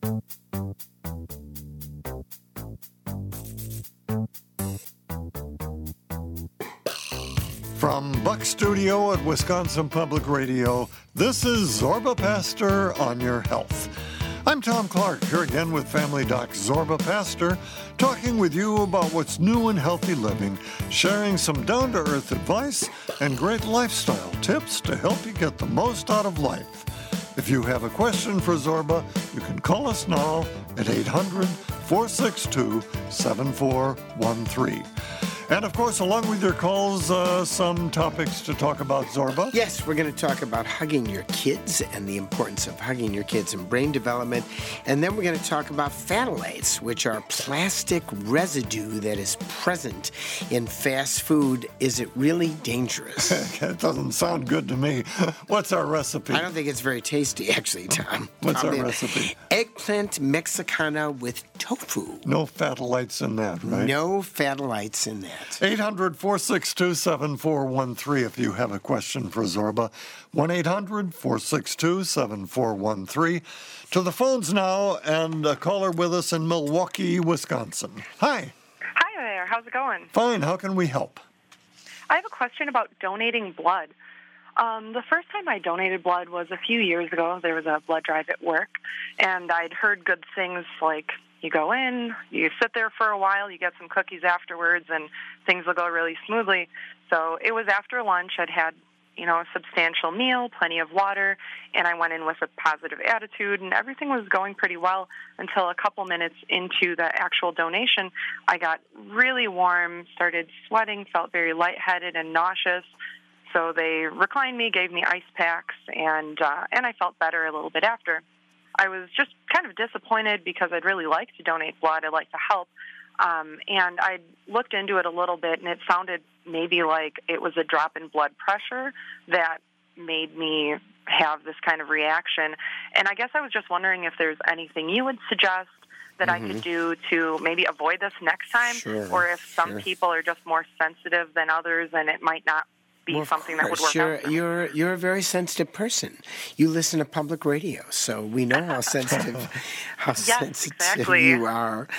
From Buck Studio at Wisconsin Public Radio, this is Zorba Pastor on Your Health. I'm Tom Clark, here again with Family Doc Zorba Pastor, talking with you about what's new in healthy living, sharing some down-to-earth advice and great lifestyle tips to help you get the most out of life. If you have a question for Zorba, you can call us now at 800-462-7413. And, of course, along with your calls, some topics to talk about, Zorba. Yes, we're going to talk about hugging your kids and the importance of hugging your kids and brain development. And then we're going to talk about phthalates, which are plastic residue that is present in fast food. Is it really dangerous? That doesn't sound good to me. What's our recipe? I don't think it's very tasty, actually, Tom. What's our recipe? Eggplant Mexicana with tofu. No phthalates in that, right? No phthalates in that. 800-462-7413 if you have a question for Zorba. 1-800-462-7413. To the phones now, and a caller with us in Milwaukee, Wisconsin. Hi. Hi there. How's it going? Fine. How can we help? I have a question about donating blood. The first time I donated blood was a few years ago. There was a blood drive at work, and I'd heard good things like you go in, you sit there for a while, you get some cookies afterwards, and things will go really smoothly. So it was after lunch. I'd had, a substantial meal, plenty of water, and I went in with a positive attitude, and everything was going pretty well until a couple minutes into the actual donation. I got really warm, started sweating, felt very lightheaded and nauseous. So they reclined me, gave me ice packs, and I felt better a little bit after. I was just kind of disappointed because I'd really like to donate blood. I'd like to help. And I looked into it a little bit, and it sounded maybe like it was a drop in blood pressure that made me have this kind of reaction. And I guess I was just wondering if there's anything you would suggest that I could do to maybe avoid this next time, or if some people are just more sensitive than others and it might not be something that would work out for me. You're a very sensitive person. You listen to public radio, so we know how sensitive you are.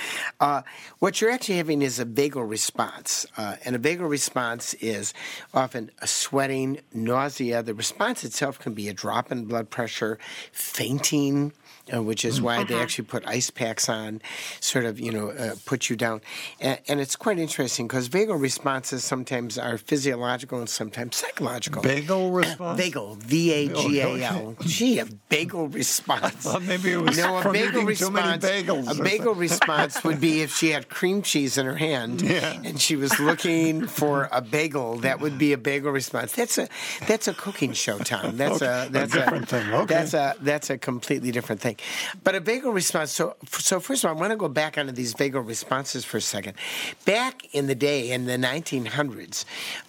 What you're actually having is a vagal response, and a vagal response is often a sweating, nausea. The response itself can be a drop in blood pressure, fainting, which is why they actually put ice packs on, sort of, put you down. And it's quite interesting because vagal responses sometimes are physiological and sometimes psychological. Vagal response? Vagal, V-A-G-A-L. Gee, a vagal response. I thought maybe it was from eating too many bagels. A vagal response would be if she had cream cheese in her hand and she was looking for a bagel. That would be a bagel response. That's a cooking show, Tom. That's a different thing. Okay. That's a completely different thing. But a vagal response, so first of all, I want to go back onto these vagal responses for a second. Back in the day, in the 1900s,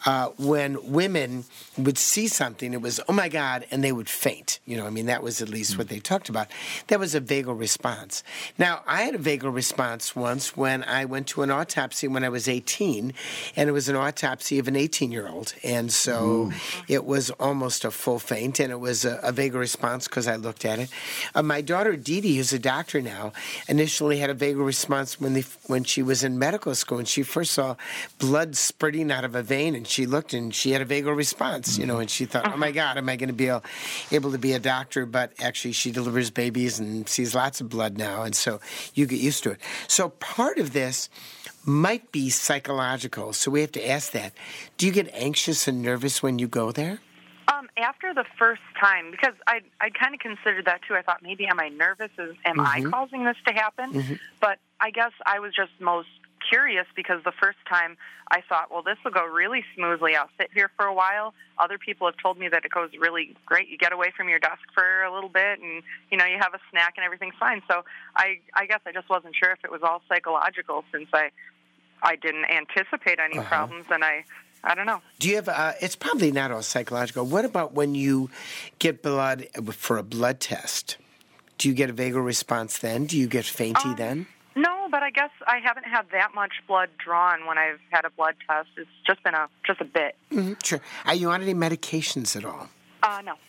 when women would see something, it was, oh my God, and they would faint. That was at least what they talked about. That was a vagal response. Now, I had a vagal response once when I went to an autopsy when I was 18, and it was an autopsy of an 18-year-old. And so it was almost a full faint, and it was a vagal response because I looked at it. My daughter, Dee Dee, who's a doctor now, initially had a vagal response when she was in medical school, and she first saw blood spurting out of a vein, and she looked and she had a vagal response, and she thought, oh my God, am I going to be able to be a doctor? But actually she delivers babies and sees lots of blood now, and so you get used to it. So part of this might be psychological, so we have to ask that. Do you get anxious and nervous when you go there? After the first time, because I kind of considered that too. I thought, maybe am I nervous? Am I causing this to happen? But I guess I was just most curious because the first time I thought, well, this will go really smoothly. I'll sit here for a while. Other people have told me that it goes really great. You get away from your desk for a little bit and, you have a snack and everything's fine. So I guess I just wasn't sure if it was all psychological since I didn't anticipate any problems, and I don't know. Do you have, it's probably not all psychological. What about when you get blood for a blood test? Do you get a vagal response then? Do you get fainty then? No, but I guess I haven't had that much blood drawn when I've had a blood test. It's just been just a bit. Sure. Are you on any medications at all? No.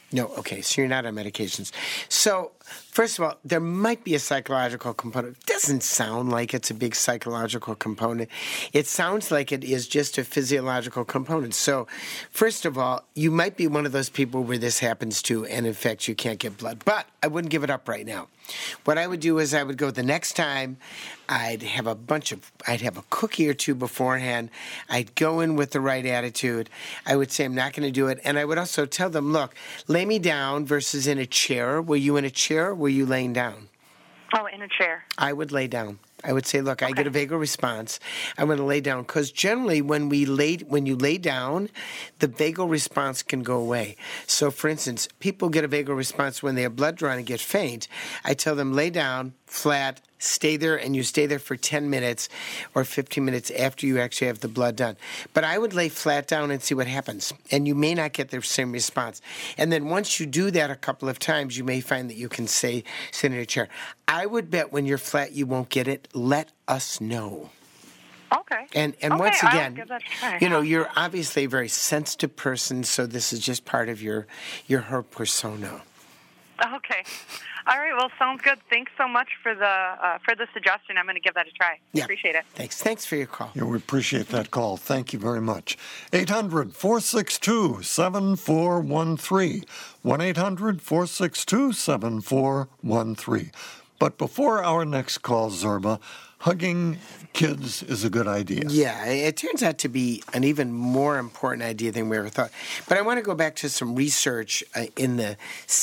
No, okay, so you're not on medications. So, first of all, there might be a psychological component. It doesn't sound like it's a big psychological component. It sounds like it is just a physiological component. So, first of all, you might be one of those people where this happens to, and in fact, you can't get blood. But I wouldn't give it up right now. What I would do is I would go the next time, I'd have a cookie or two beforehand. I'd go in with the right attitude. I would say I'm not going to do it. And I would also tell them, look, lay me down versus in a chair. Were you in a chair or were you laying down? Oh, in a chair. I would lay down. I would say, look, I get a vagal response. I'm going to lay down. Because generally when you lay down, the vagal response can go away. So, for instance, people get a vagal response when they have blood drawn and get faint. I tell them, lay down, flat, stay there, and you stay there for 10 minutes or 15 minutes after you actually have the blood done. But I would lay flat down and see what happens. And you may not get the same response. And then once you do that a couple of times, you may find that you can sit in a chair. I would bet when you're flat, you won't get it. Let us know. Okay. And okay, once I'll again, give that a try. you're obviously a very sensitive person, so this is just part of her persona. Okay. All right. Well, sounds good. Thanks so much for the suggestion. I'm going to give that a try. Yeah. Appreciate it. Thanks for your call. Yeah, we appreciate that call. Thank you very much. 800-462-7413. 1-800-462-7413. But before our next call, Zorba, hugging kids is a good idea. Yeah, it turns out to be an even more important idea than we ever thought. But I want to go back to some research in the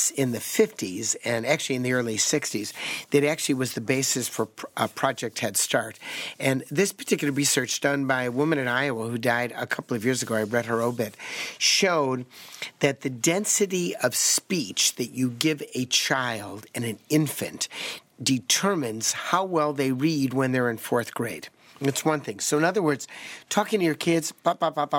50s and actually in the early 60s that actually was the basis for Project Head Start. And this particular research done by a woman in Iowa who died a couple of years ago, I read her obit, showed that the density of speech that you give a child and an infant determines how well they read when they're in fourth grade. It's one thing. So in other words, talking to your kids all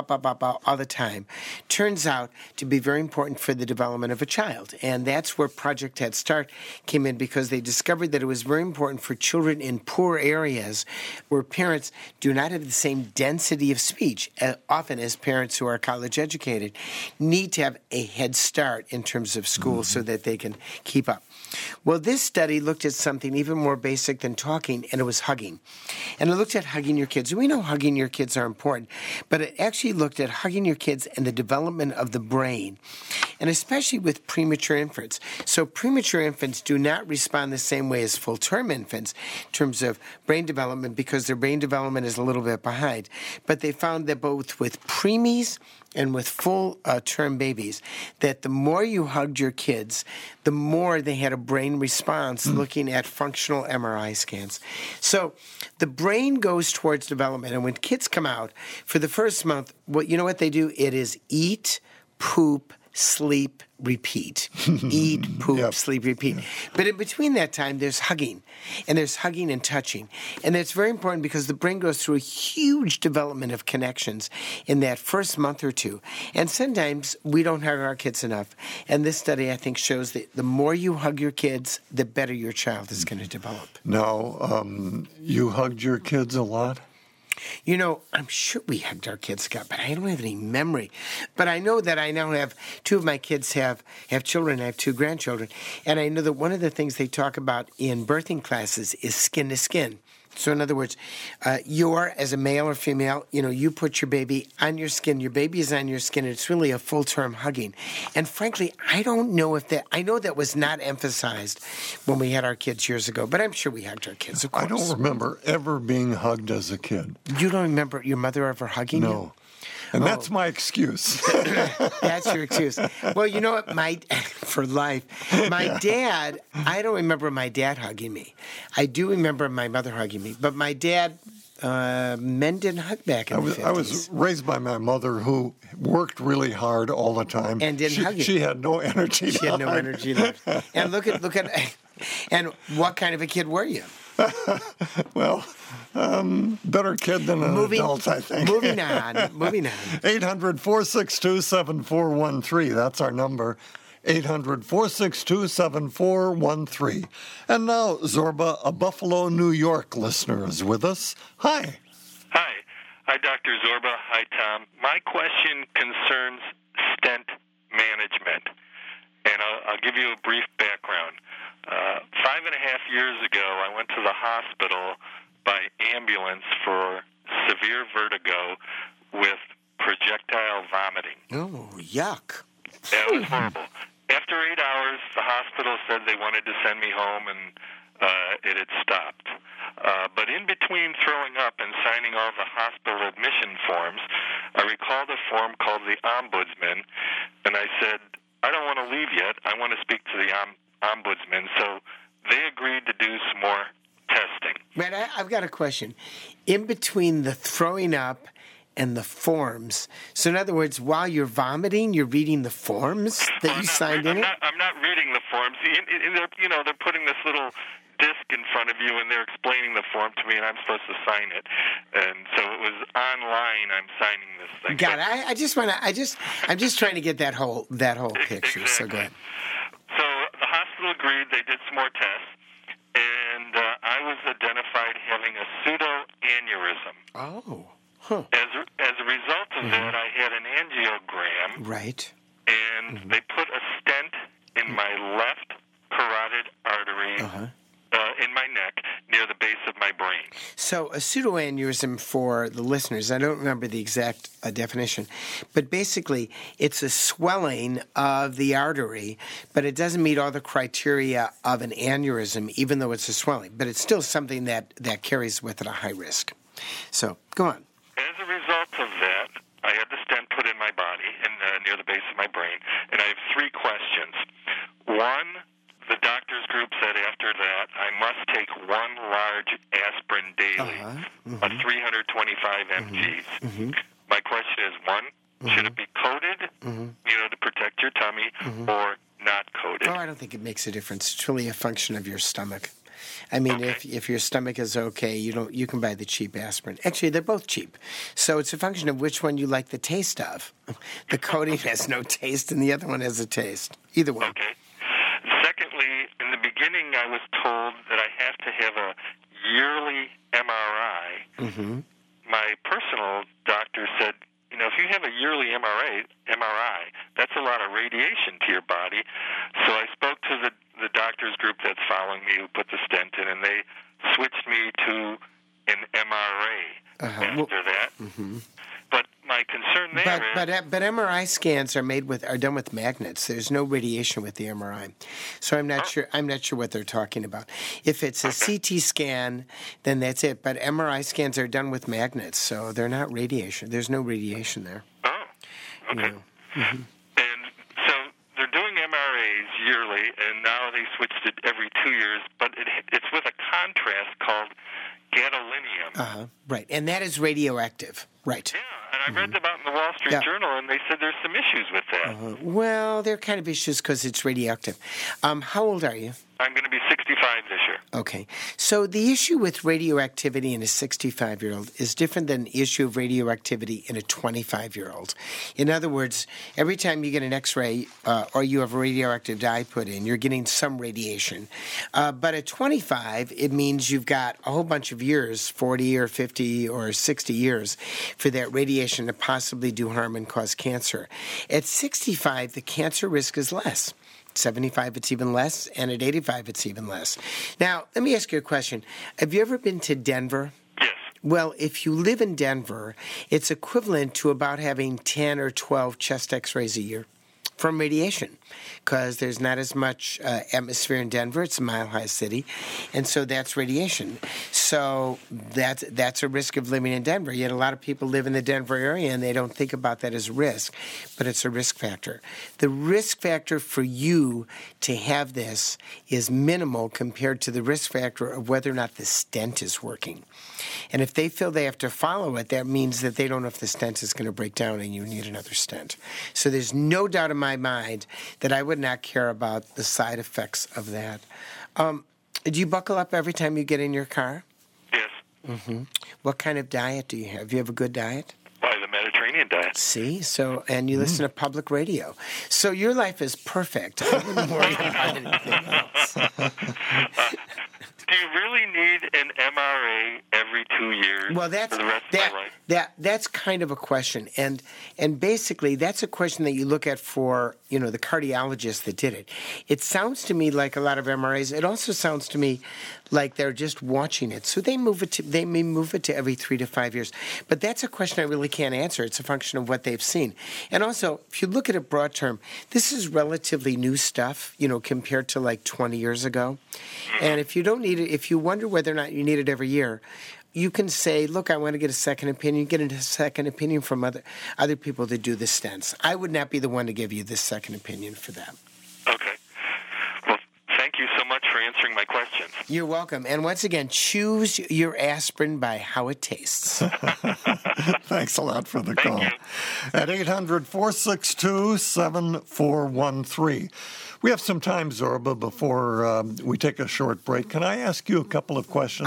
the time turns out to be very important for the development of a child. And that's where Project Head Start came in, because they discovered that it was very important for children in poor areas where parents do not have the same density of speech, often as parents who are college educated need to have a head start in terms of school so that they can keep up. Well, this study looked at something even more basic than talking, and it was hugging. And it looked at hugging your kids. We know hugging your kids are important, but it actually looked at hugging your kids and the development of the brain, and especially with premature infants. So premature infants do not respond the same way as full-term infants in terms of brain development, because their brain development is a little bit behind. But they found that both with preemies and with full-term babies, that the more you hugged your kids, the more they had a brain response looking at functional MRI scans. So the brain goes towards development, and when kids come out, for the first month, you know what they do? It is eat, poop, sleep, repeat. Eat, poop, sleep, repeat. But in between that time, there's hugging. And there's hugging and touching. And that's very important because the brain goes through a huge development of connections in that first month or two. And sometimes we don't hug our kids enough. And this study, I think, shows that the more you hug your kids, the better your child is going to develop. Now, you hugged your kids a lot? You know, I'm sure we hugged our kids, Scott, but I don't have any memory. But I know that I now have two of my kids have children. I have two grandchildren. And I know that one of the things they talk about in birthing classes is skin to skin. So in other words, you're, as a male or female, you put your baby on your skin. Your baby is on your skin. And it's really a full-term hugging. And frankly, I don't know if I know that was not emphasized when we had our kids years ago, but I'm sure we hugged our kids, of course. I don't remember ever being hugged as a kid. You don't remember your mother ever hugging you? No. And that's my excuse. That's your excuse. Well, you know what? For life, my dad, I don't remember my dad hugging me. I do remember my mother hugging me. But my dad, men didn't hug back in the 50s. I was raised by my mother, who worked really hard all the time. And didn't hug you. She had no energy She had no energy left. And look at, and what kind of a kid were you? Well, better kid than an adult, I think. Moving on. 800-462-7413. That's our number. 800-462-7413. And now, Zorba, a Buffalo, New York listener is with us. Hi. Hi, Dr. Zorba. Hi, Tom. My question concerns stent management. And I'll give you a brief background. 5.5 years ago, I went to the hospital by ambulance for severe vertigo with projectile vomiting. Oh, yuck. That was horrible. After 8 hours, the hospital said they wanted to send me home, and it had stopped. But in between throwing up and signing all the hospital admission forms, I recalled a form called the Ombudsman, and I said, I don't want to leave yet. I want to speak to the Ombudsman. So they agreed to do some more testing. Man, I've got a question. In between the throwing up and the forms, so in other words, while you're vomiting, you're reading the forms that you signed in it? I'm not reading the forms. They're putting this little disc in front of you, and they're explaining the form to me, and I'm supposed to sign it. And so it was online. I'm signing this thing. God, I'm just trying to get that whole picture. Exactly. So go ahead. So the hospital agreed. They did some more tests, and I was identified having a pseudoaneurysm. Oh, huh. As a result of that, I had an angiogram. Right. And they put a stent in my left carotid artery in my neck near the base of my brain. So a pseudoaneurysm, for the listeners, I don't remember the exact definition, but basically it's a swelling of the artery, but it doesn't meet all the criteria of an aneurysm, even though it's a swelling. But it's still something that carries with it a high risk. So go on. As a result of that, I had the stent put in my body and near the base of my brain, and I have 3 questions. One, the doctor's group said after that I must take 1 large aspirin daily, of 325 mgs. My question is, 1, should it be coated, to protect your tummy, or not coated? Oh, I don't think it makes a difference. It's really a function of your stomach. I mean, if your stomach is okay, you can buy the cheap aspirin. Actually, they're both cheap. So it's a function of which one you like the taste of. The coating has no taste, and the other one has a taste. Either one. Okay. Secondly, in the beginning, I was told that I have to have a yearly MRI. My personal doctor said, if you have a yearly MRI, that's a lot of radiation to your body. So I spoke to the doctor's group that's following me who put the stent in, and they switched me to an MRA after that. But my concern there but MRI scans are done with magnets. There's no radiation with the MRI, so I'm not sure. I'm not sure what they're talking about. If it's a CT scan, then that's it. But MRI scans are done with magnets, so they're not radiation. There's no radiation there. Oh, okay. And so they're doing MRAs yearly, and now they switched it every 2 years. But it's with a contrast called gadolinium. Right, and that is radioactive. Right. Yeah, and I read about it in the Wall Street Journal, and they said there's some issues with that. Well, there are kind of issues because it's radioactive. How old are you? I'm going to be 65 this year. Okay. So the issue with radioactivity in a 65-year-old is different than the issue of radioactivity in a 25-year-old. In other words, every time you get an X-ray or you have a radioactive dye put in, you're getting some radiation. But at 25, it means you've got a whole bunch of years, 40 or 50 or 60 years, for that radiation to possibly do harm and cause cancer. At 65, the cancer risk is less. 75, it's even less, and at 85, it's even less. Now, let me ask you a question. Have you ever been to Denver? Yes. Well, if you live in Denver, it's equivalent to about having 10 or 12 chest X-rays a year from radiation, because there's not as much atmosphere in Denver. It's a mile-high city, and so that's radiation. So that's a risk of living in Denver. Yet a lot of people live in the Denver area, and they don't think about that as a risk, but it's a risk factor. The risk factor for you to have this is minimal compared to the risk factor of whether or not the stent is working. And if they feel they have to follow it, that means that they don't know if the stent is going to break down and you need another stent. So there's no doubt in my mind that I would not care about the side effects of that. Do you buckle up every time you get in your car? Yes. What kind of diet do you have? Do you have a good diet? By the Mediterranean diet. See? So, and you listen to public radio. So your life is perfect. I wouldn't worry about anything else. Do you really need an MRA every 2 years for the rest of my life? That's kind of a question, and basically that's a question that you look at for the cardiologist that did it. It sounds to me like a lot of MRIs. It also sounds to me like they're just watching it, so they may move it to every 3 to 5 years. But that's a question I really can't answer. It's a function of what they've seen, and also if you look at it broad term, this is relatively new stuff, compared to like 20 years ago. And if you don't need it, if you wonder whether or not you need it every year, you can say, look, I want to get a second opinion. Get a second opinion from other people that do the stents. I would not be the one to give you this second opinion for that. Okay. Well, thank you so much for answering my questions. You're welcome. And once again, choose your aspirin by how it tastes. Thanks a lot for the Thank call. you. At 800-462-7413. We have some time, Zorba, before we take a short break. Can I ask you a couple of questions?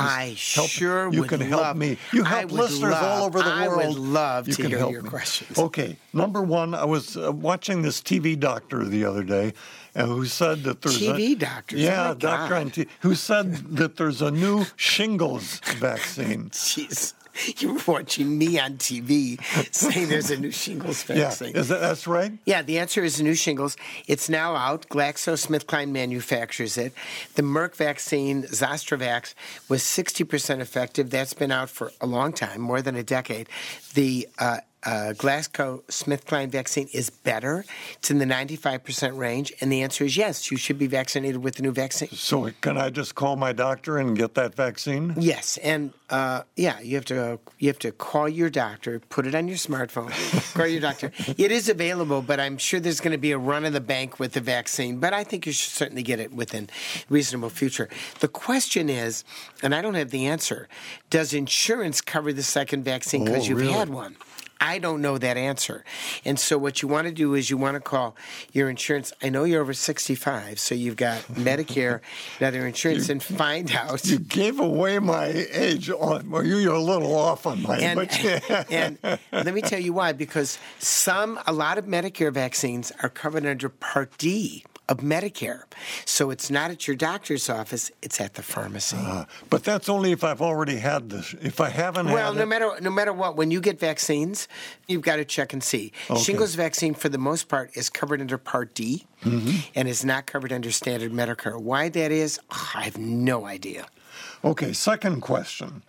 You can help me. You help listeners all over the world. I would love you to can hear help your me. questions. Okay. Number one, I was watching this TV doctor the other day who said that there's TV doctors? Yeah, Oh my doctor God. on TV, who said that there's a new shingles vaccine. Jeez. You were watching me on TV saying there's a new shingles vaccine. Yeah, that's right? Yeah, the answer is new shingles. It's now out. GlaxoSmithKline manufactures it. The Merck vaccine, Zostavax, was 60% effective. That's been out for a long time, more than a decade. The GlaxoSmithKline vaccine is better. It's in the 95% range. And the answer is yes, you should be vaccinated with the new vaccine. So can I just call my doctor and get that vaccine? Yes, and you have to call your doctor, put it on your smartphone, call your doctor. It is available, but I'm sure there's going to be a run of the bank with the vaccine. But I think you should certainly get it within reasonable future. The question is, and I don't have the answer, does insurance cover the second vaccine because you've really? had one? I don't know that answer. And so what you want to do is you want to call your insurance. I know you're over 65, so you've got Medicare and other insurance, and find out. You gave away my age. Well, you're a little off on mine. And let me tell you why. Because a lot of Medicare vaccines are covered under Part D of Medicare. So it's not at your doctor's office, it's at the pharmacy. But that's only if I've already had this. If I haven't Well, had no matter what, when you get vaccines, you've got to check and see. Okay. Shingles vaccine, for the most part, is covered under Part D and is not covered under standard Medicare. Why that is, I have no idea. Okay, second question.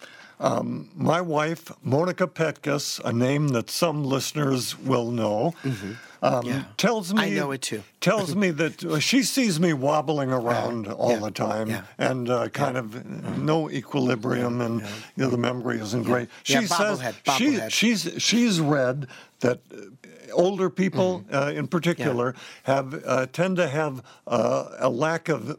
My wife, Monica Petkus, a name that some listeners will know, tells me... I know it too. Tells me that she sees me wobbling around all the time and kind of no equilibrium and the memory isn't great. She says bobblehead. she's read that older people in particular tend to have a lack of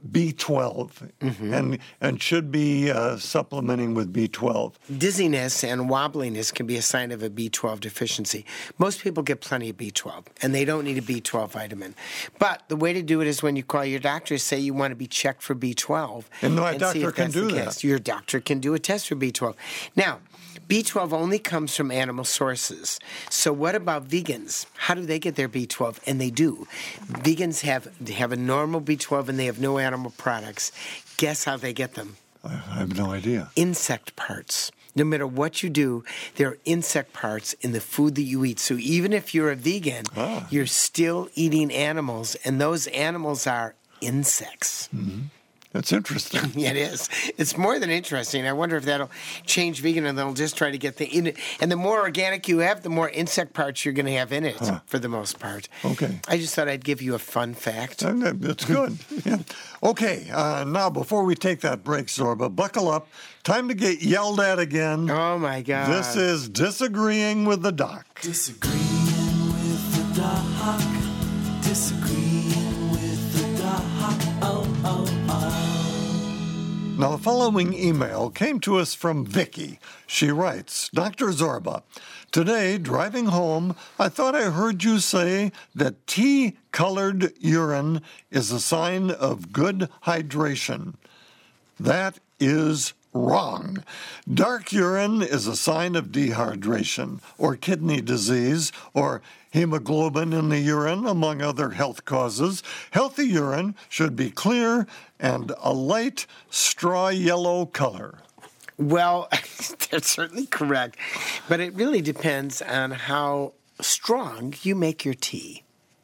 B12 and should be supplementing with B12. Dizziness and wobbliness can be a sign of a B12 deficiency. Most people get plenty of B12, and they don't need a B12 vitamin. But the way to do it is when you call your doctor, say you want to be checked for B12. And my see doctor if can that's do the that. case. Your doctor can do a test for B12. Now, B12 only comes from animal sources. So what about vegans? How do they get their B12? And they do. Vegans have a normal B12 and they have no animal products. Guess how they get them? I have no idea. Insect parts. No matter what you do, there are insect parts in the food that you eat. So even if you're a vegan, you're still eating animals, and those animals are insects. Mm-hmm. That's interesting. Yeah, it is. It's more than interesting. I wonder if that'll change vegan and they'll just try to get and the more organic you have, the more insect parts you're going to have in it for the most part. Okay. I just thought I'd give you a fun fact. That's good. Yeah. Okay, now before we take that break, Zorba, buckle up. Time to get yelled at again. Oh, my God. This is Disagreeing with the Doc. Disagreeing with the doc. Disagreeing with the doc. Oh, oh, oh. Now, the following email came to us from Vicky. She writes, Dr. Zorba, today, driving home, I thought I heard you say that tea-colored urine is a sign of good hydration. That is wrong. Dark urine is a sign of dehydration or kidney disease or hemoglobin in the urine, among other health causes. Healthy urine should be clear and a light straw yellow color. Well, that's certainly correct. But it really depends on how strong you make your tea.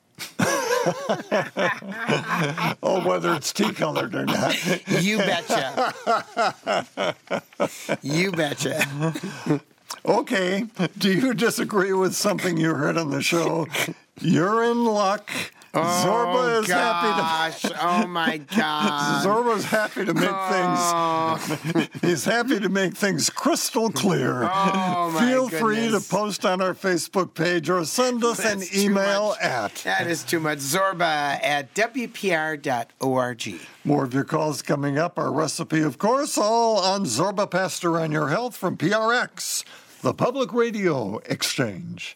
Oh, whether it's tea-colored or not. You betcha. You betcha. Okay, do you disagree with something you heard on the show? You're in luck. Zorba is happy to... Oh, my God. Zorba's happy to make things... He's happy to make things crystal clear. Oh, my Feel free to goodness. post on our Facebook page or send us an That's too email much. at... That is too much. Zorba at WPR.org. More of your calls coming up. Our recipe, of course, all on Zorba Pastor on Your Health from PRX, the Public Radio Exchange.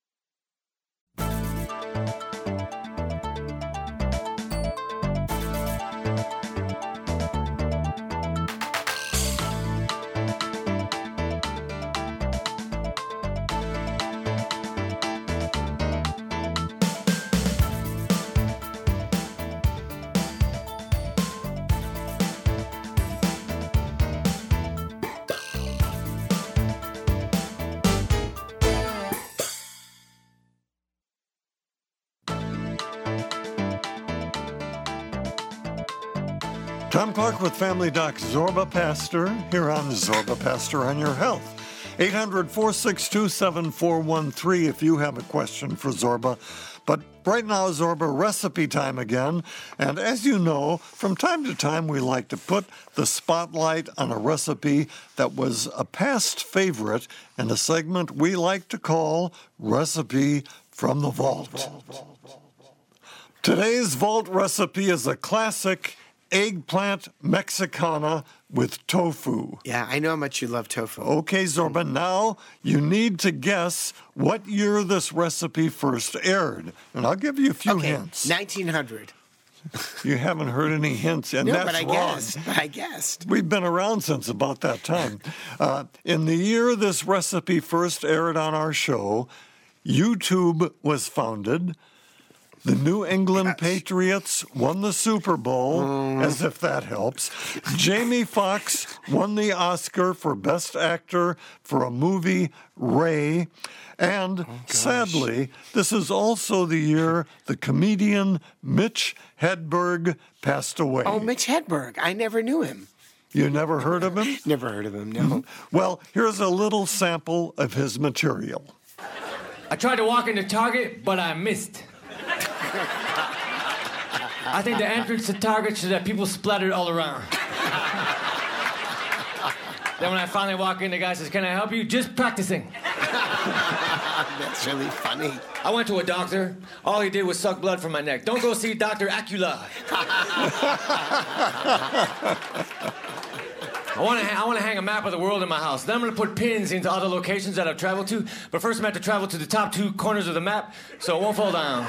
Tom Clark with Family Doc Zorba Pastor here on Zorba Pastor on Your Health. 800-462-7413 if you have a question for Zorba. But right now, Zorba, recipe time again. And as you know, from time to time, we like to put the spotlight on a recipe that was a past favorite in a segment we like to call Recipe from the Vault. Today's Vault recipe is a classic eggplant Mexicana with tofu. Yeah, I know how much you love tofu. Okay, Zorba, now you need to guess what year this recipe first aired. And I'll give you a few hints. 1900. You haven't heard any hints, and No, that's but I wrong. guessed. I guessed. We've been around since about that time. In the year this recipe first aired on our show, YouTube was founded. The New England Patriots won the Super Bowl, as if that helps. Jamie Foxx won the Oscar for Best Actor for a movie, Ray. And sadly, this is also the year the comedian Mitch Hedberg passed away. Oh, Mitch Hedberg. I never knew him. You never heard of him? Never heard of him, no. Well, here's a little sample of his material. I tried to walk into Target, but I missed. I think the entrance to Target should have people splattered all around. Then when I finally walk in, the guy says, "Can I help you?" "Just practicing." That's really funny. I went to a doctor. All he did was suck blood from my neck. Don't go see Dr. Acula. I want to hang a map of the world in my house. Then I'm going to put pins into other locations that I've traveled to. But first I'm going to have to travel to the top two corners of the map so it won't fall down.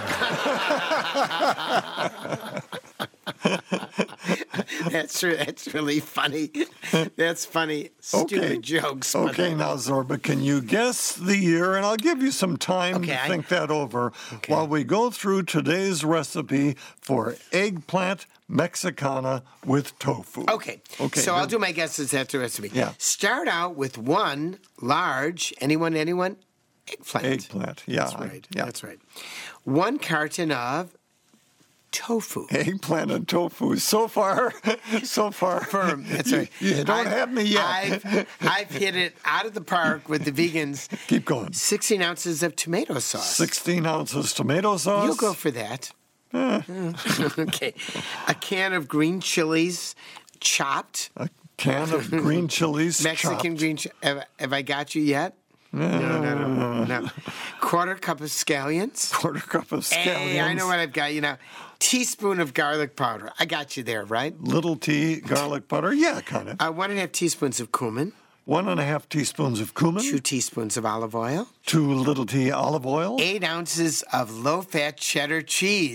That's really funny. That's funny. Stupid jokes. Okay, now, Zorba, can you guess the year? And I'll give you some time to think that over while we go through today's recipe for eggplant Mexicana with tofu. Okay. So I'll do my guesses after the recipe. Yeah. Start out with one large, anyone? Eggplant. Eggplant, yeah. That's right. Yeah. That's right. 1 carton of tofu. Eggplant and tofu. So far. Firm. That's right. You don't have me yet. I've hit it out of the park with the vegans. Keep going. 16 ounces of tomato sauce. 16 ounces tomato sauce. You'll go for that. Okay. A can of green chilies chopped. A can of green chilies Mexican chopped. green chilies. Have I got you yet? No. Quarter cup of scallions. Quarter cup of scallions. Hey, I know what I've got you now. Teaspoon of garlic powder. I got you there, right? Little tea, garlic butter. Yeah, kind of. 1.5 teaspoons of cumin. 1.5 teaspoons of cumin. 2 teaspoons of olive oil. 2 little tea olive oil. 8 ounces of low-fat cheddar cheese.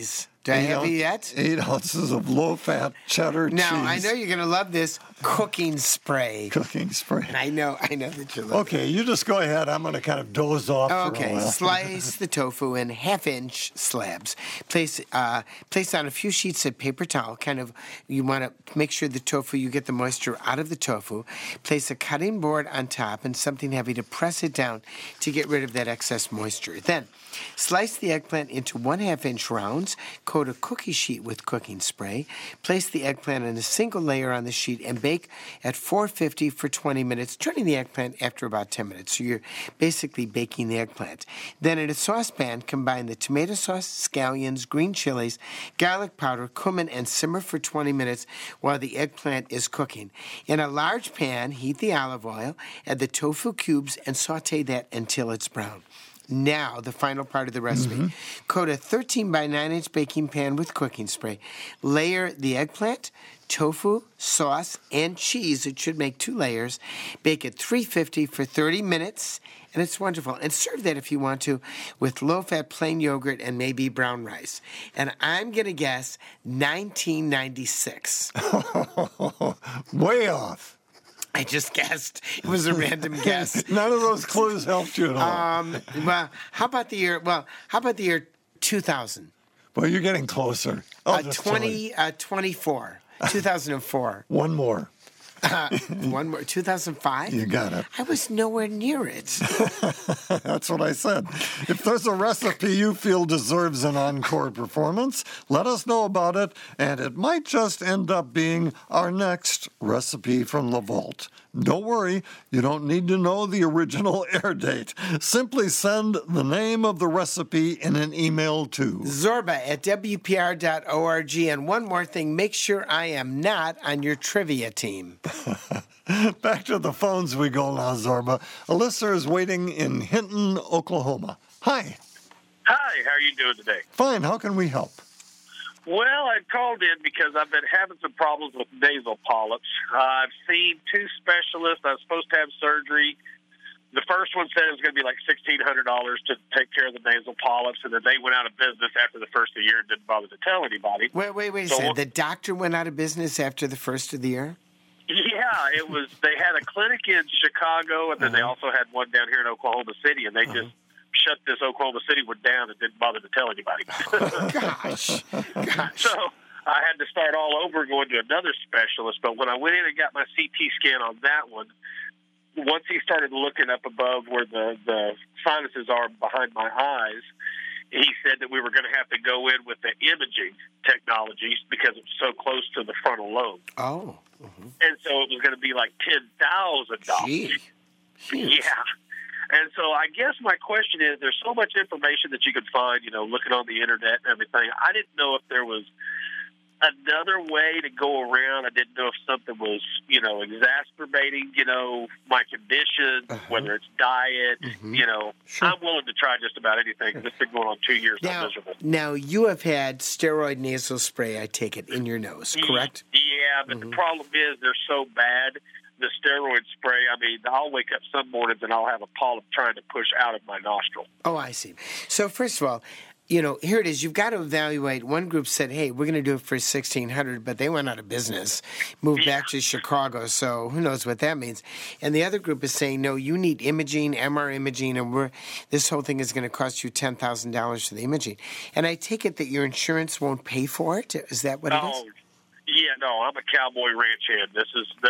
Do I have it yet? 8 ounces of low-fat cheddar cheese. Now, I know you're going to love this cooking spray. Cooking spray. And I know that you love it. Okay, you just go ahead. I'm going to kind of doze off for a Okay, while. slice the tofu in half-inch slabs. Place on a few sheets of paper towel. You want to make sure the tofu, you get the moisture out of the tofu. Place a cutting board on top and something heavy to press it down to get rid of that excess moisture. Then, slice the eggplant into 1/2-inch rounds. Coat a cookie sheet with cooking spray. Place the eggplant in a single layer on the sheet and bake at 450 for 20 minutes, turning the eggplant after about 10 minutes. So you're basically baking the eggplant. Then in a saucepan, combine the tomato sauce, scallions, green chilies, garlic powder, cumin, and simmer for 20 minutes while the eggplant is cooking. In a large pan, heat the olive oil, add the tofu cubes, and saute that until it's brown. Now, the final part of the recipe. Coat a 13 by 9-inch baking pan with cooking spray. Layer the eggplant, tofu, sauce, and cheese. It should make 2 layers. Bake at 350 for 30 minutes, and it's wonderful. And serve that if you want to with low-fat plain yogurt and maybe brown rice. And I'm going to guess 1996. Way off. I just guessed. It was a random guess. None of those clues helped you at all. Well, how about the year 2000? Well, you're getting closer. 24, 2004. One more. One more, 2005? You got it. I was nowhere near it. That's what I said. If there's a recipe you feel deserves an encore performance, let us know about it, and it might just end up being our next recipe from the vault. Don't worry, you don't need to know the original air date. Simply send the name of the recipe in an email to Zorba@WPR.org. And one more thing, make sure I am not on your trivia team. Back to the phones we go now, Zorba. A listener is waiting in Hinton, Oklahoma. Hi. Hi, how are you doing today? Fine, how can we help? Well, I called in because I've been having some problems with nasal polyps. I've seen 2 specialists. I was supposed to have surgery. The first one said it was going to be like $1,600 to take care of the nasal polyps, and then they went out of business after the first of the year and didn't bother to tell anybody. Wait a second. The doctor went out of business after the first of the year? Yeah, it was. They had a clinic in Chicago, and then they also had one down here in Oklahoma City, and they just shut this Oklahoma City one down and didn't bother to tell anybody. Gosh. So I had to start all over going to another specialist. But when I went in and got my CT scan on that one, once he started looking up above where the sinuses are behind my eyes, he said that we were going to have to go in with the imaging technologies because it's so close to the frontal lobe. Oh. And so it was going to be like $10,000. Gee. Yeah. And so I guess my question is, there's so much information that you could find, looking on the internet and everything. I didn't know if there was another way to go around. I didn't know if something was, exacerbating, my condition, whether it's diet, Sure. I'm willing to try just about anything. This has been going on 2 years. I'm miserable. Now, you have had steroid nasal spray, I take it, in your nose, correct? Yeah, but the problem is they're so bad. The steroid spray, I'll wake up some mornings and I'll have a polyp trying to push out of my nostril. Oh, I see. So first of all, here it is. You've got to evaluate. One group said, hey, we're going to do it for $1,600, but they went out of business, moved back to Chicago, so who knows what that means. And the other group is saying, no, you need imaging, MR imaging, and this whole thing is going to cost you $10,000 for the imaging. And I take it that your insurance won't pay for it? Is that what it is? Yeah, no, I'm a cowboy ranch hand. There's no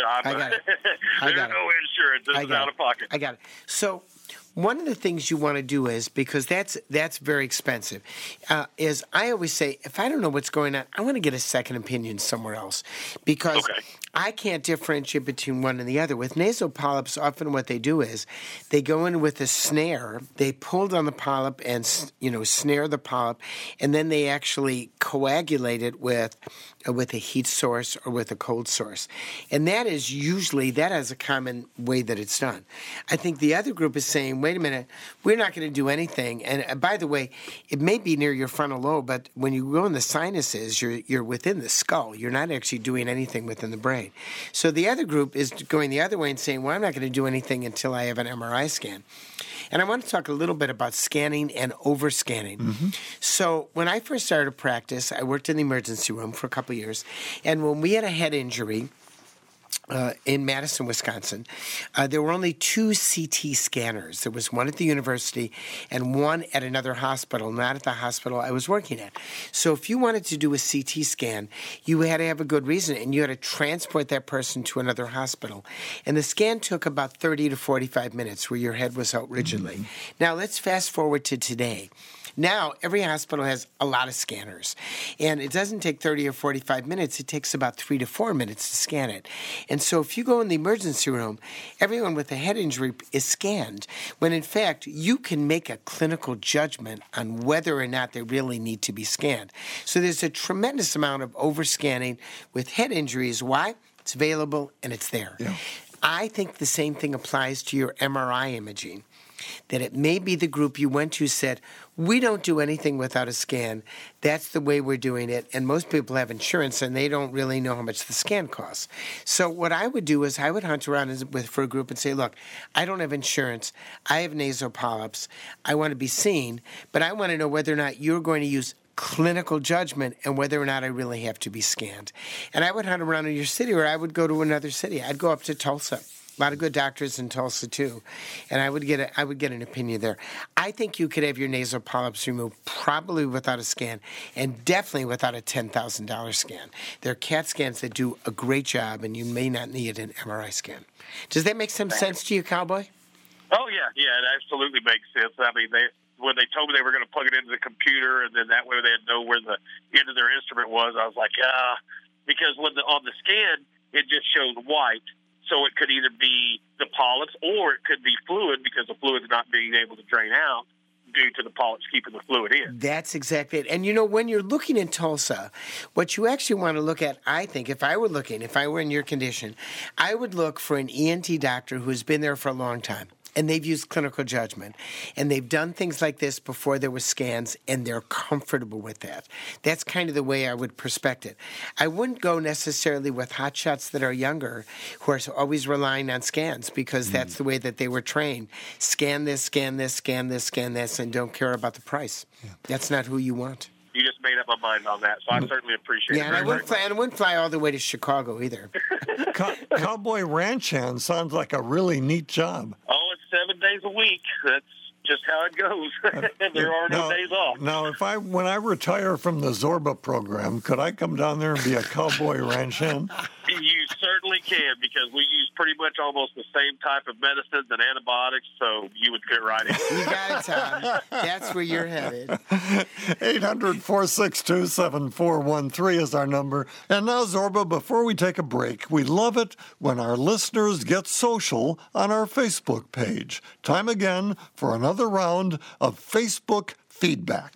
insurance. This is out of pocket. I got it. So one of the things you want to do is, because that's very expensive, is I always say, if I don't know what's going on, I want to get a second opinion somewhere else, because I can't differentiate between one and the other. With nasal polyps, often what they do is they go in with a snare, they pull down the polyp and snare the polyp, and then they actually coagulate it with a heat source or with a cold source. And that has a common way that it's done. I think the other group is saying, wait a minute, we're not going to do anything. And by the way, it may be near your frontal lobe, but when you go in the sinuses, you're within the skull. You're not actually doing anything within the brain. great. So the other group is going the other way and saying, well, I'm not going to do anything until I have an MRI scan. And I want to talk a little bit about scanning and over-scanning. So when I first started to practice, I worked in the emergency room for a couple of years. And when we had a head injury in Madison, Wisconsin, there were only 2 CT scanners. There was one at the university and one at another hospital, not at the hospital I was working at. So if you wanted to do a CT scan, you had to have a good reason, and you had to transport that person to another hospital. And the scan took about 30 to 45 minutes where your head was out rigidly. Now let's fast forward to today. Now, every hospital has a lot of scanners, and it doesn't take 30 or 45 minutes. It takes about 3 to 4 minutes to scan it. And so if you go in the emergency room, everyone with a head injury is scanned, when in fact, you can make a clinical judgment on whether or not they really need to be scanned. So there's a tremendous amount of overscanning with head injuries. Why? It's available and it's there. Yeah. I think the same thing applies to your MRI imaging. That it may be the group you went to said, we don't do anything without a scan. That's the way we're doing it. And most people have insurance, and they don't really know how much the scan costs. So what I would do is I would hunt around for a group and say, look, I don't have insurance. I have nasal polyps. I want to be seen, but I want to know whether or not you're going to use clinical judgment and whether or not I really have to be scanned. And I would hunt around in your city, or I would go to another city. I'd go up to Tulsa. A lot of good doctors in Tulsa, too. And I would get an opinion there. I think you could have your nasal polyps removed probably without a scan and definitely without a $10,000 scan. There are CAT scans that do a great job, and you may not need an MRI scan. Does that make some sense to you, Cowboy? Oh, yeah, it absolutely makes sense. I mean, when they told me they were going to plug it into the computer, and then that way they'd know where the end of their instrument was, I was like, because on the scan, it just shows white. So it could either be the polyps or it could be fluid because the fluid's not being able to drain out due to the polyps keeping the fluid in. That's exactly it. And, when you're looking in Tulsa, what you actually want to look at, I think, if I were in your condition, I would look for an ENT doctor who's been there for a long time. And they've used clinical judgment. And they've done things like this before there were scans, and they're comfortable with that. That's kind of the way I would prospect it. I wouldn't go necessarily with hotshots that are younger, who are always relying on scans, because that's the way that they were trained. Scan this, scan this, scan this, scan this, and don't care about the price. Yeah. That's not who you want. You just made up my mind on that, so I certainly appreciate it. Yeah, and I wouldn't fly all the way to Chicago either. Cowboy ranch hand sounds like a really neat job. Oh, it's 7 days a week. That's just how it goes. There are no days off. Now, when I retire from the Zorba program, could I come down there and be a cowboy ranch hand? You certainly can, because we use pretty much almost the same type of medicines and antibiotics, so you would fit right in. You got it, Tom. That's where you're headed. 800-462-7413 is our number. And now, Zorba, before we take a break, we love it when our listeners get social on our Facebook page. Time again for another round of Facebook feedback.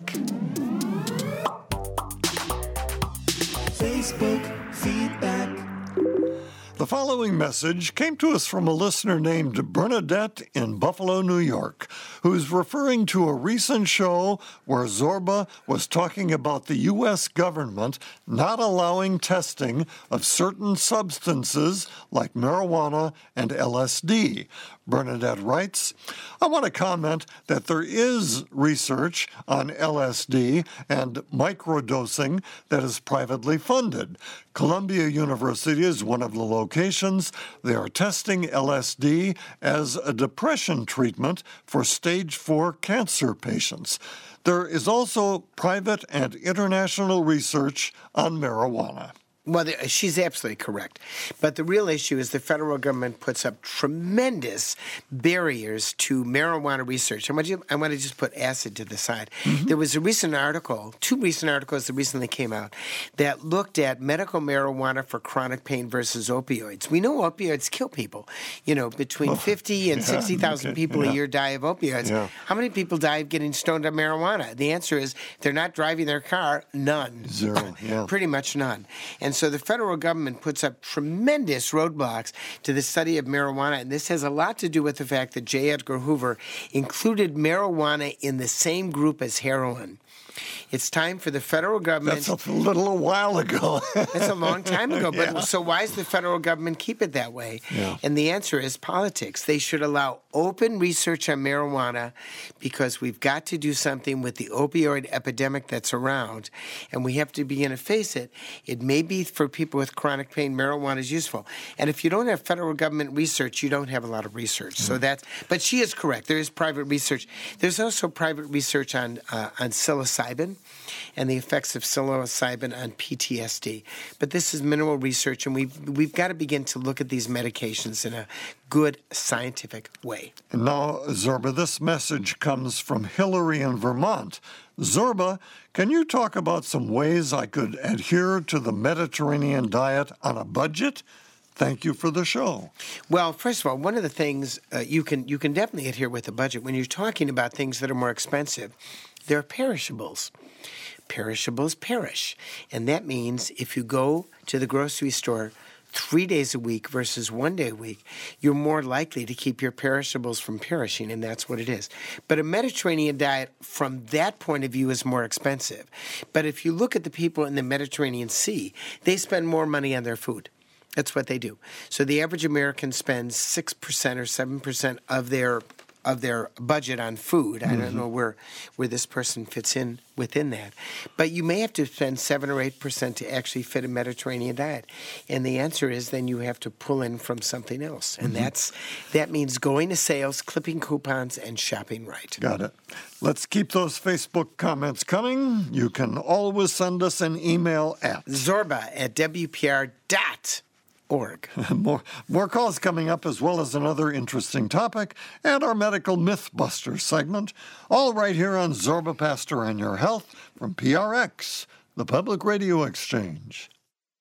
Facebook feedback. The following message came to us from a listener named Bernadette in Buffalo, New York, who's referring to a recent show where Zorba was talking about the U.S. government not allowing testing of certain substances like marijuana and LSD. Bernadette writes, I want to comment that there is research on LSD and microdosing that is privately funded. Columbia University is one of the locations. They are testing LSD as a depression treatment for stage 4 cancer patients. There is also private and international research on marijuana. Well, she's absolutely correct. But the real issue is the federal government puts up tremendous barriers to marijuana research. I want to just put acid to the side. Mm-hmm. There was a recent article, 2 recent articles that recently came out that looked at medical marijuana for chronic pain versus opioids. We know opioids kill people. Between 50 and 60,000 people a year die of opioids. Yeah. How many people die of getting stoned on marijuana? The answer is, if they're not driving their car, none. 0, yeah. Pretty much none. And so the federal government puts up tremendous roadblocks to the study of marijuana, and this has a lot to do with the fact that J. Edgar Hoover included marijuana in the same group as heroin. It's time for the federal government. That's a little while ago. That's a long time ago. But so why does the federal government keep it that way? Yeah. And the answer is politics. They should allow open research on marijuana because we've got to do something with the opioid epidemic that's around. And we have to begin to face it. It may be for people with chronic pain, marijuana is useful. And if you don't have federal government research, you don't have a lot of research. So but she is correct. There is private research. There's also private research on psilocybin and the effects of psilocybin on PTSD. But this is minimal research, and we've got to begin to look at these medications in a good scientific way. And now, Zorba, this message comes from Hillary in Vermont. Zorba, can you talk about some ways I could adhere to the Mediterranean diet on a budget? Thank you for the show. Well, first of all, one of the things you can definitely adhere with a budget when you're talking about things that are more expensive. They're perishables. Perishables perish. And that means if you go to the grocery store 3 days a week versus 1 day a week, you're more likely to keep your perishables from perishing, and that's what it is. But a Mediterranean diet, from that point of view, is more expensive. But if you look at the people in the Mediterranean Sea, they spend more money on their food. That's what they do. So the average American spends 6% or 7% of their budget on food. I don't know where this person fits in within that. But you may have to spend 7 or 8% to actually fit a Mediterranean diet. And the answer is then you have to pull in from something else. And that means going to sales, clipping coupons, and shopping right. Got it. Let's keep those Facebook comments coming. You can always send us an email at zorba@wpr.org. More calls coming up, as well as another interesting topic and our Medical Mythbuster segment, all right here on Zorba Pastor and Your Health from PRX, the Public Radio Exchange.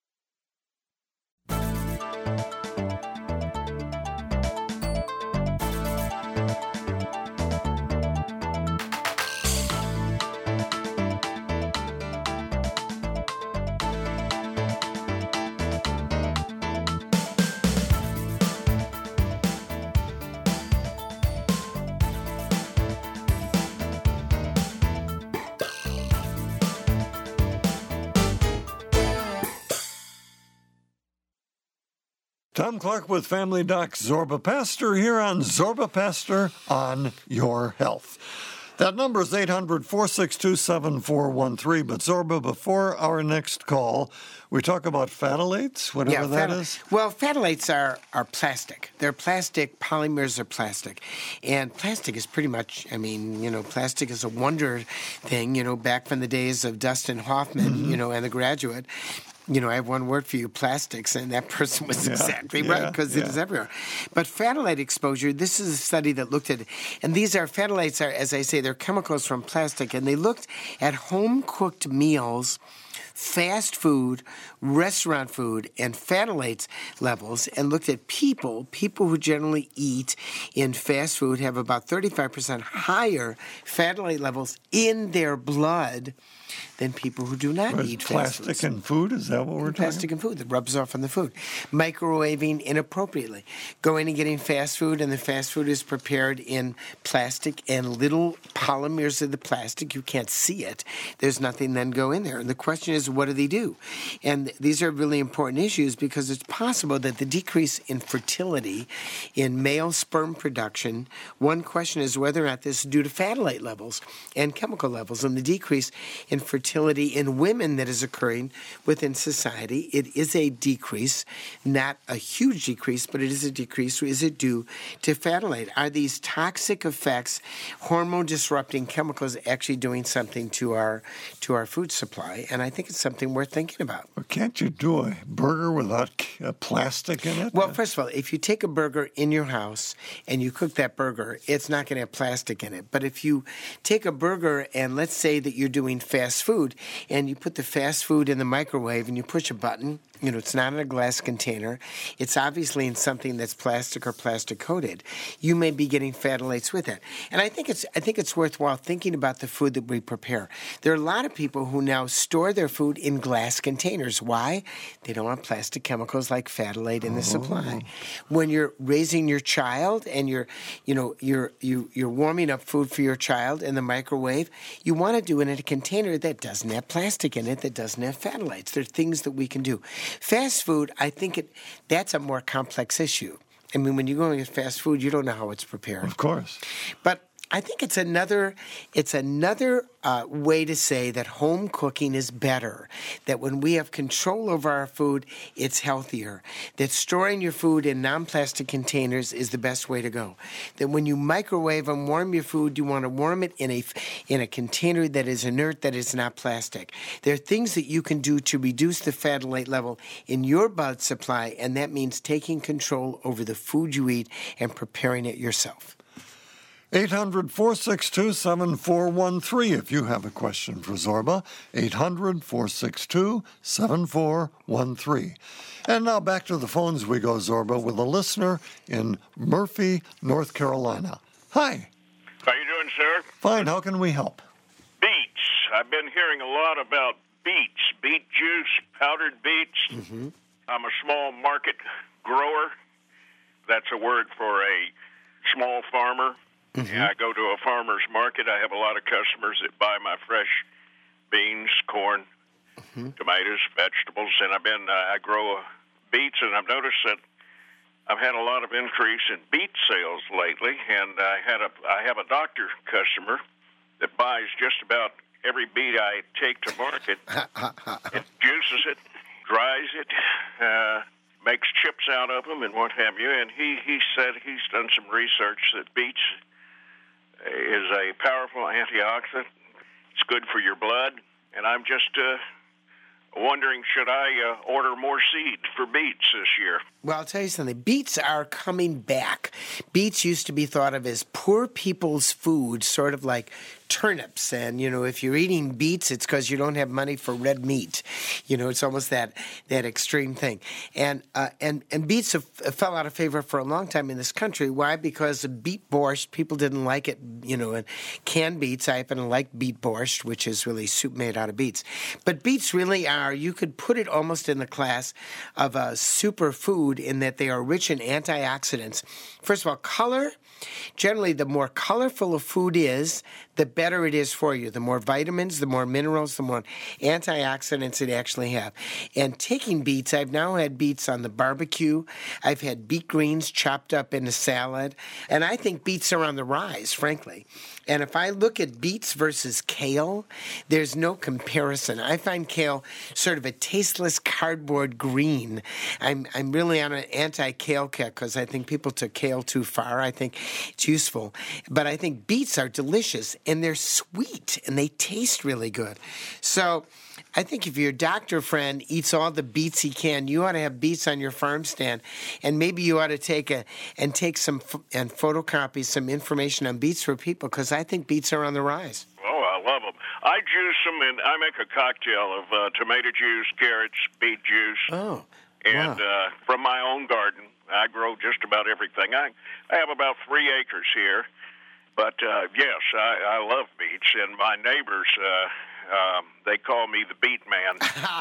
Tom Clark with Family Doc Zorba Pastor here on Zorba Pastor on Your Health. That number is 800-462-7413. But Zorba, before our next call, we talk about phthalates, whatever that is. Well, phthalates are plastic. They're plastic. Polymers are plastic. And plastic is pretty much, plastic is a wonder thing, back from the days of Dustin Hoffman, and The Graduate. I have one word for you, plastics, and that person was exactly right, because it is everywhere. But phthalate exposure, this is a study that looked at, and phthalates are, as I say, they're chemicals from plastic, and they looked at home-cooked meals, fast food, restaurant food, and phthalates levels, and looked at people who generally eat in fast food have about 35% higher phthalate levels in their blood than people who do not eat fast food. Plastic and food, is that what we're talking about? Plastic and food that rubs off on the food. Microwaving inappropriately. Going and getting fast food, and the fast food is prepared in plastic and little polymers of the plastic. You can't see it. There's nothing then go in there. And the question is, what do they do? And these are really important issues because it's possible that the decrease in fertility in male sperm production, one question is whether or not this is due to phthalate levels and chemical levels, and the decrease in fertility in women that is occurring within society. It is a decrease, not a huge decrease, but it is a decrease. Is it due to phthalate? Are these toxic effects, hormone-disrupting chemicals, actually doing something to our food supply? And I think it's something worth thinking about. Well, can't you do a burger without plastic in it? Well, first of all, if you take a burger in your house and you cook that burger, it's not going to have plastic in it. But if you take a burger and let's say that you're doing fast food and you put the fast food in the microwave and you push a button, it's not in a glass container. It's obviously in something that's plastic or plastic coated. You may be getting phthalates with it. And I think it's worthwhile thinking about the food that we prepare. There are a lot of people who now store their food in glass containers. Why? They don't want plastic chemicals like phthalate in the supply. When you're raising your child and you're warming up food for your child in the microwave, you want to do it in a container that doesn't have plastic in it, that doesn't have phthalates. There are things that we can do. Fast food, I think that's a more complex issue. I mean, when you go and get fast food, you don't know how it's prepared. Of course. But I think it's another way to say that home cooking is better, that when we have control over our food, it's healthier, that storing your food in non-plastic containers is the best way to go, that when you microwave and warm your food, you want to warm it in a container that is inert, that is not plastic. There are things that you can do to reduce the phthalate level in your blood supply, and that means taking control over the food you eat and preparing it yourself. 800-462-7413 if you have a question for Zorba. 800-462-7413. And now back to the phones we go, Zorba, with a listener in Murphy, North Carolina. Hi. How you doing, sir? Fine. How can we help? Beets. I've been hearing a lot about beets, beet juice, powdered beets. Mm-hmm. I'm a small market grower. That's a word for a small farmer. Mm-hmm. I go to a farmer's market. I have a lot of customers that buy my fresh beans, corn, tomatoes, vegetables, and I grow beets, and I've noticed that I've had a lot of increase in beet sales lately. And I have a doctor customer that buys just about every beet I take to market. It juices it, dries it, makes chips out of them, and what have you. And he said he's done some research that beets is a powerful antioxidant. It's good for your blood. And I'm just wondering, should I order more seed for beets this year? Well, I'll tell you something. Beets are coming back. Beets used to be thought of as poor people's food, sort of like turnips. And, if you're eating beets, it's because you don't have money for red meat. It's almost that extreme thing. And beets fell out of favor for a long time in this country. Why? Because of beet borscht. People didn't like it, and canned beets. I happen to like beet borscht, which is really soup made out of beets. But beets really are, you could put it almost in the class of a superfood in that they are rich in antioxidants. First of all, color. Generally, the more colorful a food is, the better it is for you. The more vitamins, the more minerals, the more antioxidants it actually have. And taking beets, I've now had beets on the barbecue. I've had beet greens chopped up in a salad. And I think beets are on the rise, frankly. And if I look at beets versus kale, there's no comparison. I find kale sort of a tasteless cardboard green. I'm really on an anti-kale kick because I think people took kale too far. I think it's useful. But I think beets are delicious, and they're sweet, and they taste really good. So I think if your doctor friend eats all the beets he can, you ought to have beets on your farm stand, and maybe you ought to take some and photocopy some information on beets for people, because I think beets are on the rise. Oh, I love them. I juice them, and I make a cocktail of tomato juice, carrots, beet juice. Oh, and wow. From my own garden, I grow just about everything. I have about 3 acres here, but yes, I love beets, and my neighbors. They call me the beet man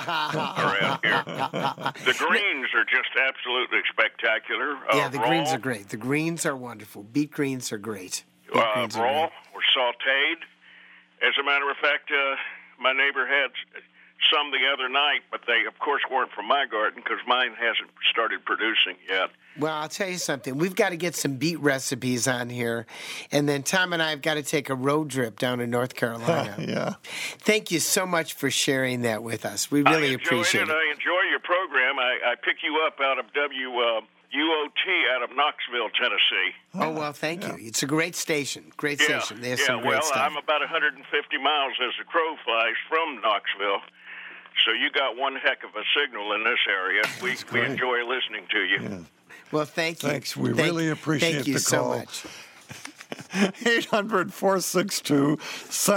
around here. The greens are just absolutely spectacular. Yeah, the greens are great. The greens are wonderful. Beet greens are great. Raw or sauteed. As a matter of fact, my neighbor had some the other night, but they, of course, weren't from my garden because mine hasn't started producing yet. Well, I'll tell you something. We've got to get some beet recipes on here, and then Tom and I have got to take a road trip down to North Carolina. Yeah. Thank you so much for sharing that with us. We really appreciate it. I enjoy your program. I pick you up out of UOT out of Knoxville, Tennessee. Oh, well, thank you. It's a great station. Great station. They have some great stuff. I'm about 150 miles as the crow flies from Knoxville. So you got one heck of a signal in this area. We enjoy listening to you. Yeah. Well, thank you. Thanks. We really appreciate the call. Thank you so much. 800-462-7413.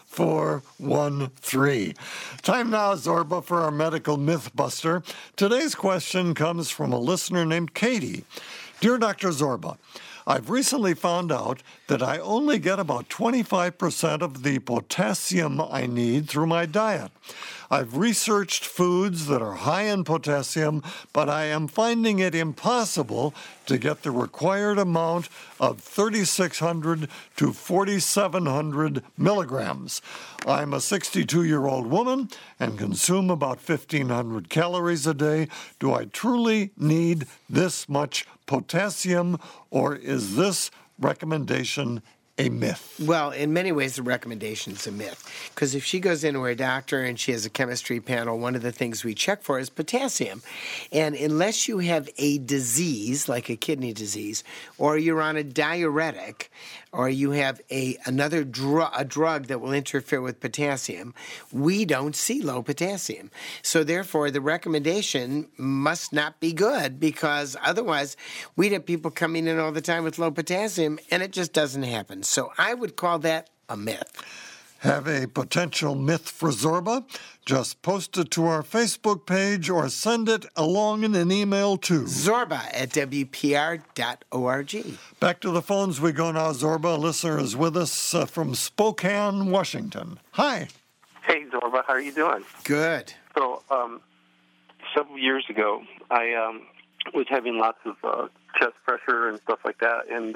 413. Time now, Zorba, for our medical myth buster. Today's question comes from a listener named Katie. Dear Dr. Zorba, I've recently found out that I only get about 25% of the potassium I need through my diet. I've researched foods that are high in potassium, but I am finding it impossible to get the required amount of 3,600 to 4,700 milligrams. I'm a 62-year-old woman and consume about 1,500 calories a day. Do I truly need this much potassium, or is this recommendation a myth? Well, in many ways, the recommendation is a myth. Because if she goes into her doctor and she has a chemistry panel, one of the things we check for is potassium. And unless you have a disease, like a kidney disease, or you're on a diuretic, or you have another drug that will interfere with potassium, we don't see low potassium. So therefore, the recommendation must not be good, because otherwise we'd have people coming in all the time with low potassium, and it just doesn't happen. So I would call that a myth. Have a potential myth for Zorba? Just post it to our Facebook page or send it along in an email to zorba@wpr.org. Back to the phones we go now, Zorba. A listener is with us from Spokane, Washington. Hi. Hey, Zorba. How are you doing? Good. So, several years ago, I was having lots of chest pressure and stuff like that, and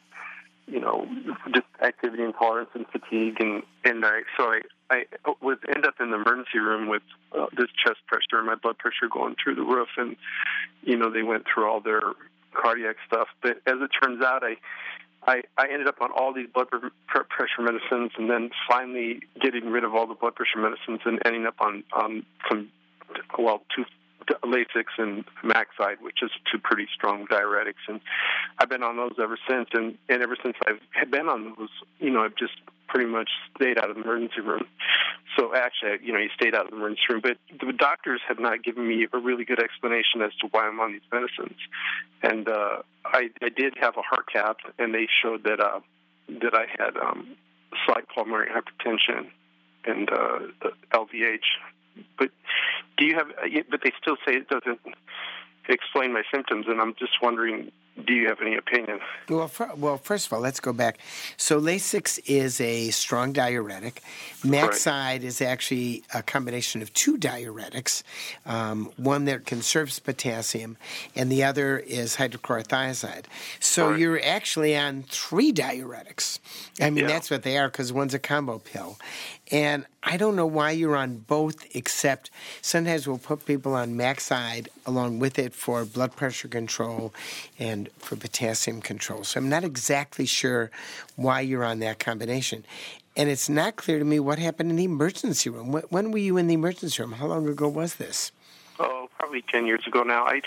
just activity intolerance and fatigue, and I would end up in the emergency room with this chest pressure and my blood pressure going through the roof, and they went through all their cardiac stuff. But as it turns out, I ended up on all these blood pressure medicines, and then finally getting rid of all the blood pressure medicines and ending up on two Lasix and Maxide, which is two pretty strong diuretics, and I've been on those ever since. And ever since I've been on those, I've just pretty much stayed out of the emergency room. So actually, you stayed out of the emergency room, but the doctors have not given me a really good explanation as to why I'm on these medicines. And I did have a heart cath, and they showed that I had slight pulmonary hypertension and LVH. But but they still say it doesn't explain my symptoms, and I'm just wondering, do you have any opinion? Well, first of all, let's go back. So Lasix is a strong diuretic. Maxide is actually a combination of two diuretics, one that conserves potassium, and the other is hydrochlorothiazide. So you're actually on three diuretics. I mean, that's what they are, because one's a combo pill. And I don't know why you're on both, except sometimes we'll put people on Maxide along with it for blood pressure control and for potassium control. So I'm not exactly sure why you're on that combination. And it's not clear to me what happened in the emergency room. When were you in the emergency room? How long ago was this? Oh, probably 10 years ago now. I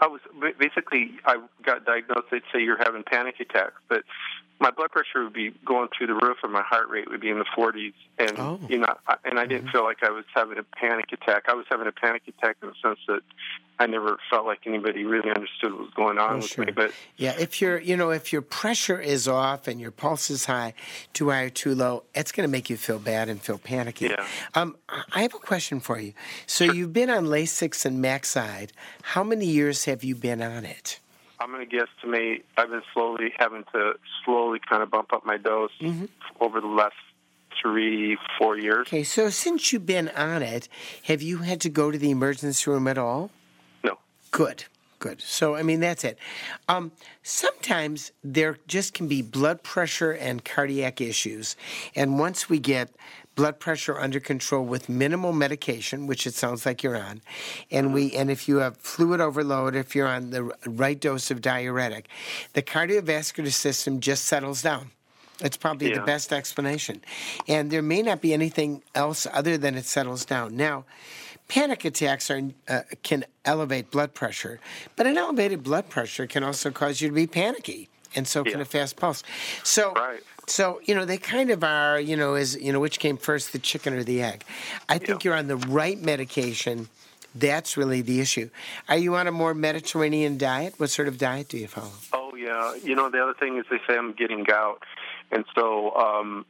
got diagnosed. They'd say you're having panic attacks, but my blood pressure would be going through the roof, and my heart rate would be in the 40s. And I didn't feel like I was having a panic attack. I was having a panic attack in the sense that I never felt like anybody really understood what was going on with me. But yeah, if your pressure is off and your pulse is high, too high or too low, it's going to make you feel bad and feel panicky. Yeah. I have a question for you. So you've been on Lasix and Maxide. How many years have you been on it? I'm going to guesstimate I've been having to kind of bump up my dose over the last 3-4 years. Okay, so since you've been on it, have you had to go to the emergency room at all? No. Good. So, I mean, that's it. Sometimes there just can be blood pressure and cardiac issues, and once we get blood pressure under control with minimal medication, which it sounds like you're on, and if you have fluid overload, if you're on the right dose of diuretic, the cardiovascular system just settles down. It's probably the best explanation. And there may not be anything else other than it settles down. Now, panic attacks can elevate blood pressure, but an elevated blood pressure can also cause you to be panicky, and so can a fast pulse. So they kind of are, which came first, the chicken or the egg. I think you're on the right medication. That's really the issue. Are you on a more Mediterranean diet? What sort of diet do you follow? Oh, yeah. The other thing is they say I'm getting gout. And so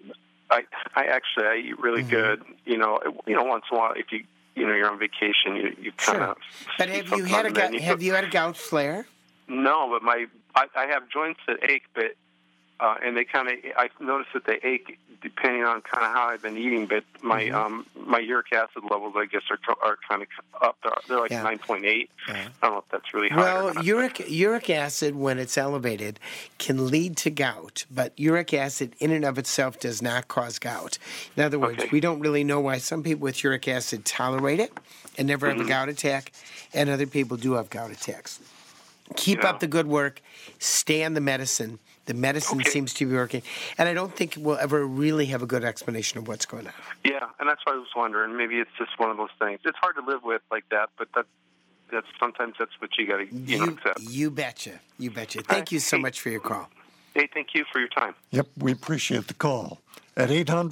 I eat really good. Once in a while, if you're on vacation, you kind of. But have you had a gout flare? No, but I have joints that ache, but and they I've noticed that they ache depending on kind of how I've been eating. But my my uric acid levels, I guess, are kind of up. They're like 9.8. I don't know if that's really high. Well, uric acid, when it's elevated, can lead to gout. But uric acid, in and of itself, does not cause gout. In other words, we don't really know why some people with uric acid tolerate it and never have a gout attack, and other people do have gout attacks. Keep up the good work. Stay on the medicine. The medicine seems to be working. And I don't think we'll ever really have a good explanation of what's going on. Yeah, and that's why I was wondering. Maybe it's just one of those things. It's hard to live with like that, but that's sometimes that's what you got to accept. You betcha. Thank you so much for your call. Hey, thank you for your time. Yep, we appreciate the call. At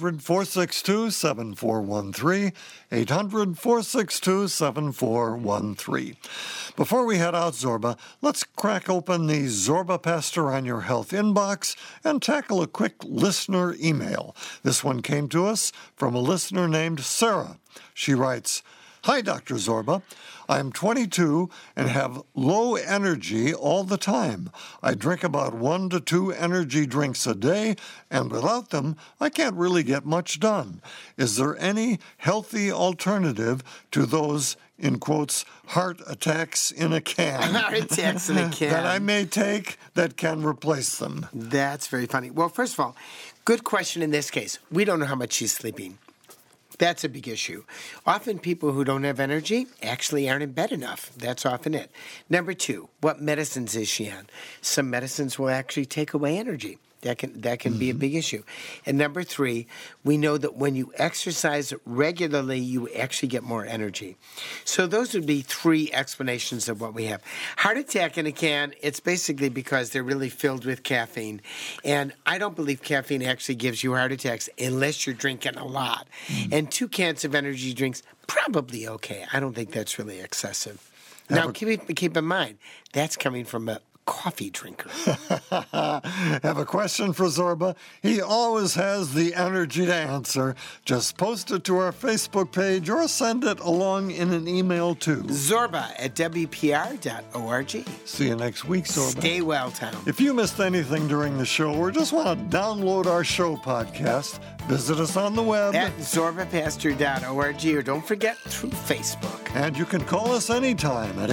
800-462-7413, 800-462-7413. Before we head out, Zorba, let's crack open the Zorba Pastor on Your Health inbox and tackle a quick listener email. This one came to us from a listener named Sarah. She writes, "Hi, Dr. Zorba. I am 22 and have low energy all the time. I drink about 1 to 2 energy drinks a day, and without them, I can't really get much done. Is there any healthy alternative to those, in quotes, heart attacks in a can? Heart attacks in a can. That I may take that can replace them?" That's very funny. Well, first of all, good question in this case. We don't know how much she's sleeping. That's a big issue. Often people who don't have energy actually aren't in bed enough. That's often it. Number 2, what medicines is she on? Some medicines will actually take away energy. That can be a big issue. And number 3, we know that when you exercise regularly, you actually get more energy. So those would be 3 explanations of what we have. Heart attack in a can, it's basically because they're really filled with caffeine. And I don't believe caffeine actually gives you heart attacks unless you're drinking a lot. And 2 cans of energy drinks, probably okay. I don't think that's really excessive. Now, keep in mind, that's coming from a coffee drinker. Have a question for Zorba? He always has the energy to answer. Just post it to our Facebook page or send it along in an email to Zorba@WPR.org. See you next week, Zorba. Stay well, Tom. If you missed anything during the show or just want to download our show podcast, visit us on the web at ZorbaPastor.org, or don't forget through Facebook. And you can call us anytime at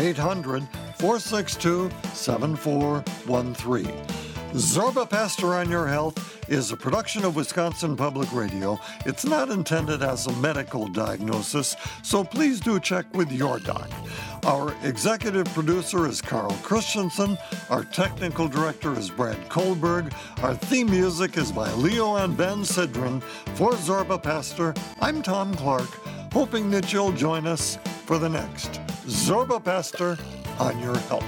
800-462-7413. Zorba Pastor on Your Health is a production of Wisconsin Public Radio. It's not intended as a medical diagnosis, so please do check with your doc. Our executive producer is Carl Christensen. Our technical director is Brad Kohlberg. Our theme music is by Leo and Ben Sidran. For Zorba Pastor, I'm Tom Clark, hoping that you'll join us for the next Zorba Pastor on Your Health.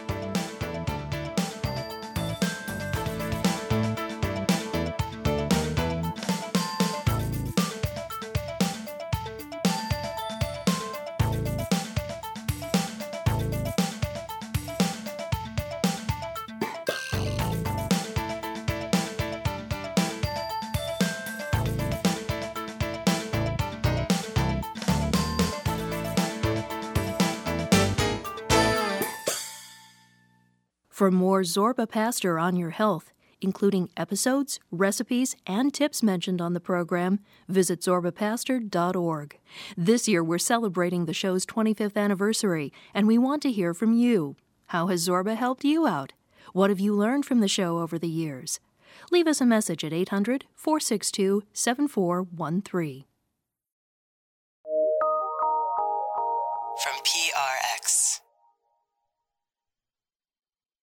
For more Zorba Pastor on Your Health, including episodes, recipes, and tips mentioned on the program, visit ZorbaPastor.org. This year we're celebrating the show's 25th anniversary, and we want to hear from you. How has Zorba helped you out? What have you learned from the show over the years? Leave us a message at 800-462-7413.